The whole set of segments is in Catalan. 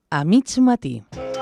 a mig matí.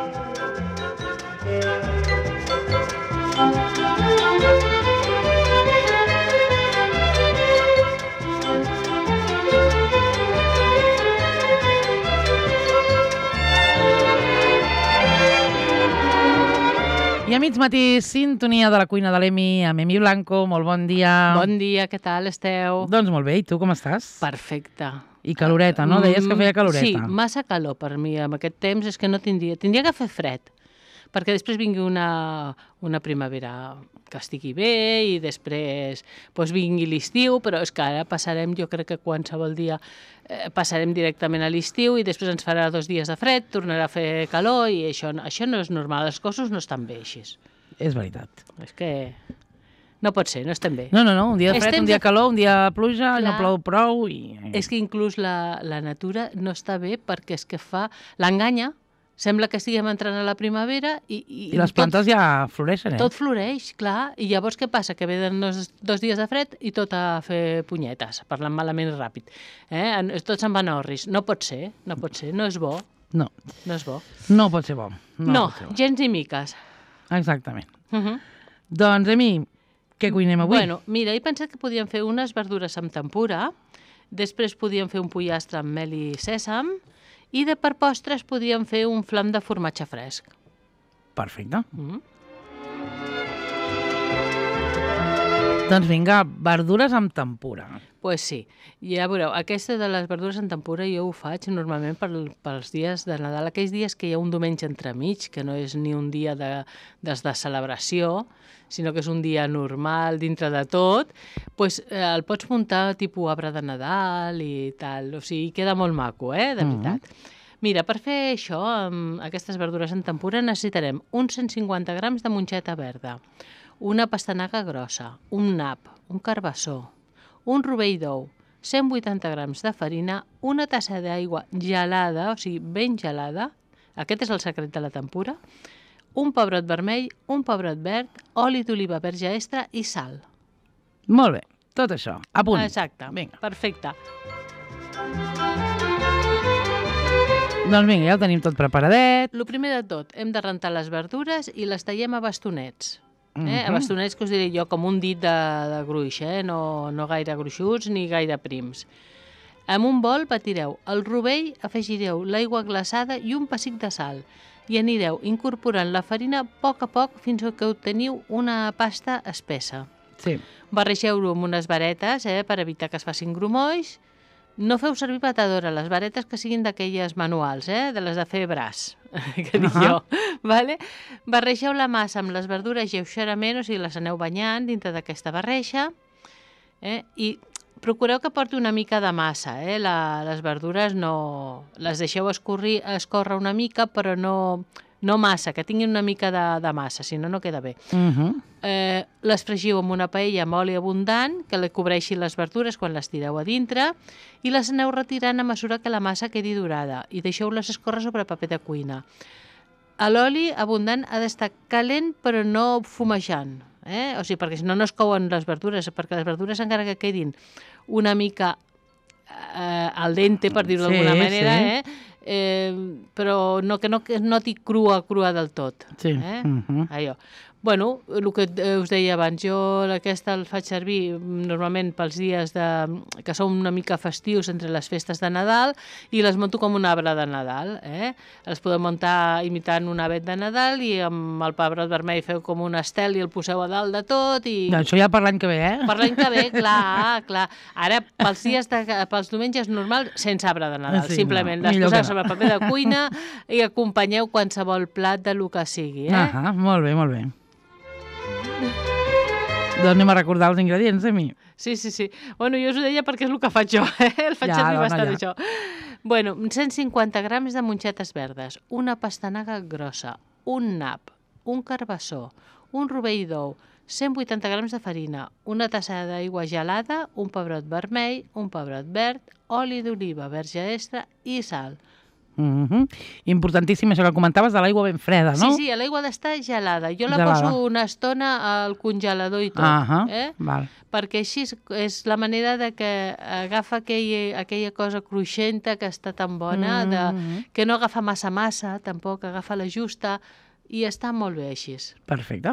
I a mig matí, sintonia de la cuina de l'Emi, amb Emi Blanco. Molt bon dia. Bon dia, què tal esteu? Doncs molt bé, i tu com estàs? Perfecte. I caloreta, no? Deies que feia caloreta. Sí, massa calor per mi. Amb aquest temps és que no tindria que fer fred, perquè després vingui una primavera que estigui bé i després vingui l'estiu, però és que ara passarem, jo crec que qualsevol dia passarem directament a l'estiu i després ens farà 2 dies de fred, tornarà a fer calor i això no és normal, els cossos no estan bé així. És veritat. És que no pot ser, no estem bé. No, un dia de fred, un dia calor, un dia pluja, Clar. no plou prou i... És que inclús la natura no està bé perquè és que l'enganya. Sembla que estiguem entrant a la primavera i les plantes ja floreixen, Tot floreix, clar. I llavors què passa? Que venen 2 dies de fred i tot a fer punyetes, parlant malament i ràpid. Tot se'n van a orris. No pot ser, no és bo. No. No és bo. No pot ser bo. No, gens ni miques. Exactament. Doncs, Emi, què cuinem avui? Bueno, mira, he pensat que podíem fer unes verdures amb tempura, després podíem fer un pollastre amb mel i sèsam, i per postres podíem fer un flam de formatge fresc. Perfecte. Doncs vinga, verdures amb tempura. Pues sí. Ja veureu, aquesta de les verdures amb tempura jo ho faig normalment pels dies de Nadal, aquells dies que hi ha un diumenge entremig, que no és ni un dia de celebració, sinó que és un dia normal dintre de tot, doncs el pots muntar tipus arbre de Nadal i tal. O sigui, queda molt maco, de veritat. Mira, per fer això, amb aquestes verdures en tempura, necessitarem uns 150 grams de monxeta verda, una pastanaga grossa, un nap, un carbassó, un rovell d'ou, 180 grams de farina, una tassa d'aigua gelada, o sigui, ben gelada, aquest és el secret de la tempura, un pebrot vermell, un pebrot verd, oli d'oliva verge extra i sal. Molt bé, tot això, a punt. Exacte, Vinga. Perfecte. Doncs vinga, ja ho tenim tot preparadet. El primer de tot, hem de rentar les verdures i les tallem a bastonets. A bastonets que us diré jo com un dit de gruix, no gaire gruixuts ni gaire prims. En un bol batireu el rovell, afegireu l'aigua glaçada i un pessic de sal i anireu incorporant la farina a poc fins que obteniu una pasta espessa. Sí. Barregeu-ho amb unes varetes per evitar que es facin grumolls. No feu servir batedora, les varetes que siguin d'aquelles manuals, de les de fer braç, que dic jo. Vale? Barregeu la massa amb les verdures lleugerament, o sigui, les aneu banyant dintre d'aquesta barreja, i procureu que porti una mica de massa. Les verdures no les deixeu escórrer una mica, però no massa, que tinguin una mica de massa, si no, no queda bé. Les fregiu amb una paella amb oli abundant, que li cobreixi les verdures quan les tireu a dintre, i les aneu retirant a mesura que la massa quedi dorada, i deixeu-les escórrer sobre paper de cuina. L'oli abundant ha d'estar calent, però no fumejant, o sigui, perquè si no, no es couen les verdures, perquè les verdures encara que quedin una mica al dente, per dir-ho d'alguna manera, però que no noti crua del tot. Sí. Allò. Bueno, el que us deia abans, jo aquesta el faig servir normalment pels dies que són una mica festius entre les festes de Nadal i les monto com un arbre de Nadal. Les podeu muntar imitant un avet de Nadal i amb el pebrot vermell feu com un estel i el poseu a dalt de tot. Això ja per l'any que ve, Per l'any que ve, clar. Ara, pels diumenges normals, sense arbre de Nadal, simplement. Les poseu sobre paper de cuina i acompanyeu qualsevol plat de lo que sigui. Molt bé, molt bé. Doncs anem a recordar els ingredients, Emi. Sí. Bueno, jo us ho deia perquè és el que faig jo, El faig servir bastant, això. Bueno, 150 grams de monxetes verdes, una pastanaga grossa, un nap, un carbassó, un rovell d'ou, 180 grams de farina, una tassa d'aigua gelada, un pebrot vermell, un pebrot verd, oli d'oliva verge extra i sal. Importantíssim això que comentaves de l'aigua ben freda, no? Sí, l'aigua ha d'estar gelada. Jo la Gelada. poso una estona al congelador i tot. Val. Perquè així és la manera de que agafa aquella cosa cruixenta que està tan bona, que no agafa massa, tampoc agafa la justa, i està molt bé així. Perfecte.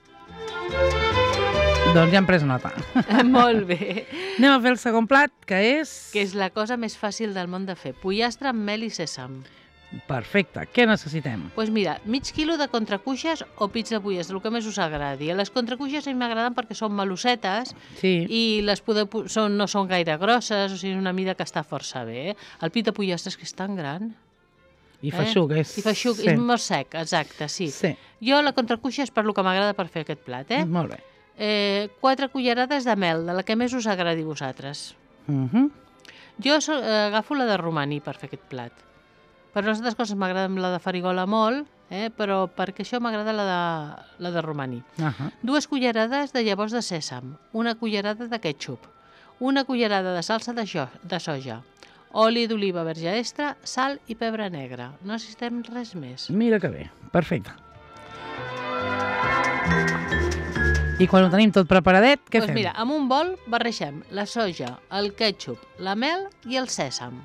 Doncs ja hem pres nota. Molt bé. Anem a fer el segon plat, que és... Que és la cosa més fàcil del món de fer. Pollastre amb mel i sèsam. Perfecte. Què necessitem? Doncs mira, mig quilo de contracuixes o pits de pollastre, el que més us agradi. Les contracuixes a mi m'agraden perquè són malussetes i no són gaire grosses, o sigui, una mida que està força bé. El pit de pollastre és que és tan gran. I feixuc, és... I feixuc, és molt sec, exacte, sí. Jo la contracuixa és per lo que m'agrada per fer aquest plat, Molt bé. 4 cullerades de mel, de la que més us agradi a vosaltres. Jo agafo la de romaní per fer aquest plat. Per les altres coses m'agrada la de farigola molt, però perquè això m'agrada la de romaní. 2 cullerades de llavors de sèsam, una cullerada de ketchup, una cullerada de salsa de soja, oli d'oliva verge extra, sal i pebre negre. No necessitem res més. Mira que bé. Perfecte. I quan ho tenim tot preparadet, què fem? Doncs mira, en un bol barregem la soja, el ketchup, la mel i el sèsam.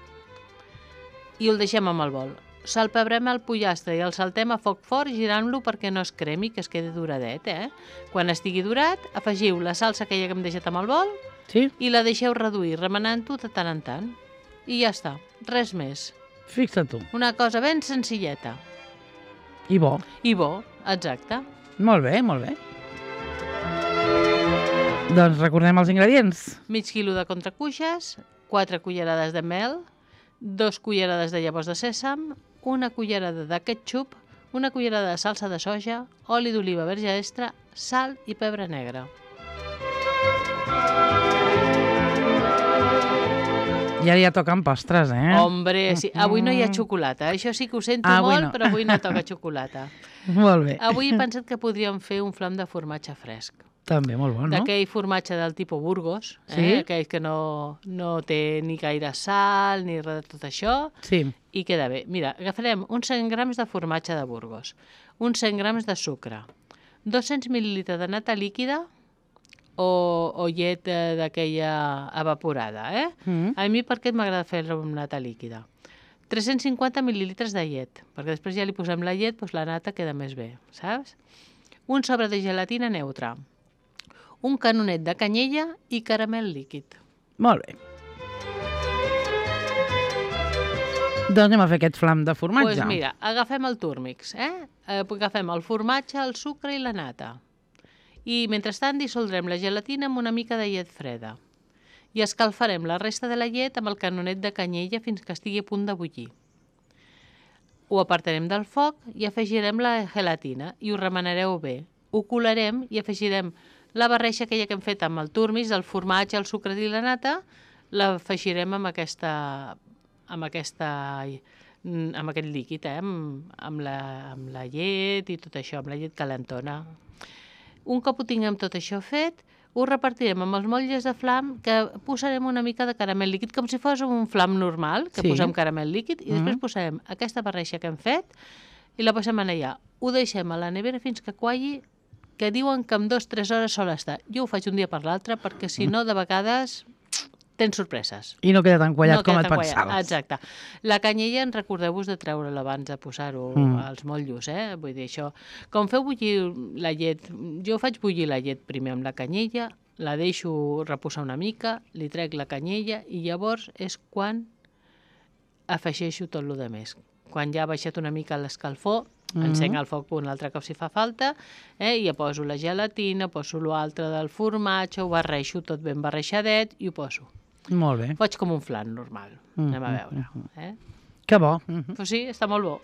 I el deixem amb el bol. Salpebrem el pollastre i el saltem a foc fort girant-lo perquè no es cremi, que es quedi duradet, Quan estigui durat, afegiu la salsa aquella que hem deixat amb el bol i la deixeu reduir, remenant-ho de tant en tant. I ja està, res més. Fixa't tu. Una cosa ben senzilleta. I bo. I bo, exacte. Molt bé, molt bé. Doncs recordem els ingredients. Mig quilo de contracuixes, 4 cullerades de mel, 2 cullerades de llavors de sèsam, una cullerada de ketchup, una cullerada de salsa de soja, oli d'oliva verge extra, sal i pebre negre. I ara ja toquen postres, Hombre, sí. Avui no hi ha xocolata. Això sí que ho sento molt, però avui no toca xocolata. Molt bé. Avui he pensat que podríem fer un flam de formatge fresc. També, molt bo, no? D'aquell formatge del tipus Burgos, aquell que no té ni gaire sal ni res de tot això, i queda bé. Mira, agafarem uns 100 grams de formatge de Burgos, uns 100 grams de sucre, 200 mil·lilitres de nata líquida o llet d'aquella evaporada, A mi per què m'agrada fer-lo amb nata líquida? 350 mil·lilitres de llet, perquè després ja li posem la llet, doncs la nata queda més bé, saps? Un sobre de gelatina neutra, un canonet de canyella i caramel líquid. Molt bé. Doncs anem a fer aquest flam de formatge. Doncs mira, agafem el túrmix, agafem el formatge, el sucre i la nata. I mentrestant dissoldrem la gelatina amb una mica de llet freda. I escalfarem la resta de la llet amb el canonet de canyella fins que estigui a punt de bullir. Ho apartarem del foc i afegirem la gelatina i ho remenareu bé. Ho colarem i afegirem la barreja aquella que hem fet amb el turmix, el formatge, el sucre i la nata, l'afegirem amb aquest líquid, amb la llet i tot això, amb la llet calentona. Un cop ho tinguem tot això fet, ho repartirem amb els motlles de flam, que posarem una mica de caramel líquid, com si fos un flam normal, que posem caramel líquid, i després posarem aquesta barreja que hem fet i la posem allà. Ho deixem a la nevera fins que qualli, que diuen que en 2-3 hores sol estar. Jo ho faig un dia per l'altre, perquè si no, de vegades tens sorpreses. I no queda tan quallat com et pensaves. Exacte. La canyella, recordeu-vos de treure-la abans de posar-ho als motllos, Vull dir, això... Com feu bullir la llet... Jo faig bullir la llet primer amb la canyella, la deixo reposar una mica, li trec la canyella i llavors és quan afegeixo tot el que més. Quan ja ha baixat una mica l'escalfor, encenc el foc un altre cop si fa falta, i ja poso la gelatina, poso l'altre del formatge, ho barreixo tot ben barreixadet i ho poso. Molt bé. Faig com un flan normal. Anem a veure. Que bo. Però sí, està molt bo.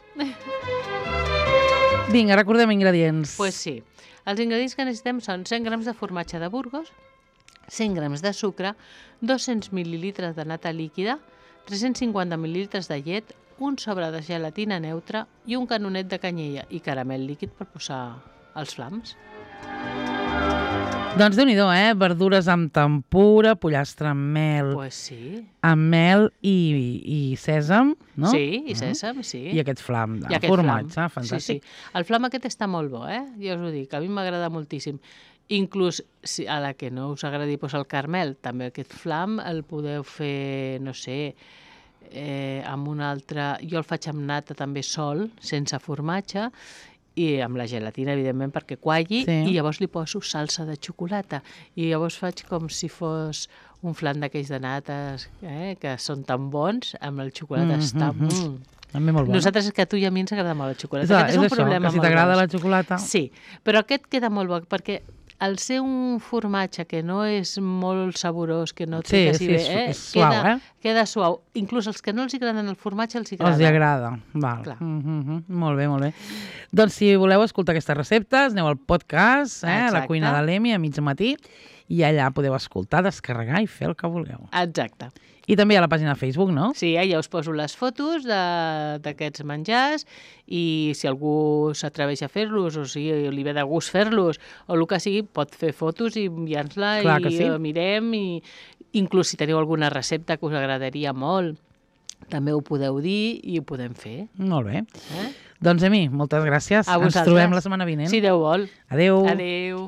Vinga, recordem ingredients. Doncs sí. Els ingredients que necessitem són 100 grams de formatge de Burgos, 100 grams de sucre, 200 mil·lilitres de nata líquida, 350 mil·lilitres de llet, un sobre de gelatina neutra i un canonet de canyella i caramel líquid per posar els flams. Doncs déu-n'hi-do, verdures amb tempura, pollastre amb mel, Pues sí. amb mel i sèsam, no? Sí, i sèsam, sí. I aquest flam de I aquest formatge, flam. fantàstic. Sí, sí. El flam aquest està molt bo, ja us ho dic, a mi m'agrada moltíssim. Inclús si a la que no us agradi el caramel, també aquest flam el podeu fer, no sé, amb un altre... Jo el faig amb nata també sol, sense formatge, i amb la gelatina, evidentment, perquè qualli, i llavors li poso salsa de xocolata. I llavors faig com si fos un flan d'aquells de nates, que són tan bons, amb el xocolata està... També molt bo. Nosaltres, que a tu i a mi ens agrada molt la xocolata. És això, que si t'agrada la xocolata... Sí, però aquest queda molt bo, perquè al ser un formatge que no és molt saborós, que no té quasi bé, és suau, queda suau. Inclús els que no els agraden el formatge els agrada. Els agrada, val. Molt bé, molt bé. Doncs si voleu escoltar aquestes receptes, aneu al podcast, La cuina de l'Emi, a mig matí, i allà podeu escoltar, descarregar i fer el que vulgueu. Exacte. I també a la pàgina de Facebook, no? Sí, ja us poso les fotos d'aquests menjars i si algú s'atreveix a fer-los o si li ve de gust fer-los o el que sigui, pot fer fotos i enviar-nos-la i mirem i inclús si teniu alguna recepta que us agradaria molt, també ho podeu dir i ho podem fer. Molt bé. Doncs, Emi, moltes gràcies. Ens trobem la setmana vinent. Si Déu vol. Adéu. Adéu.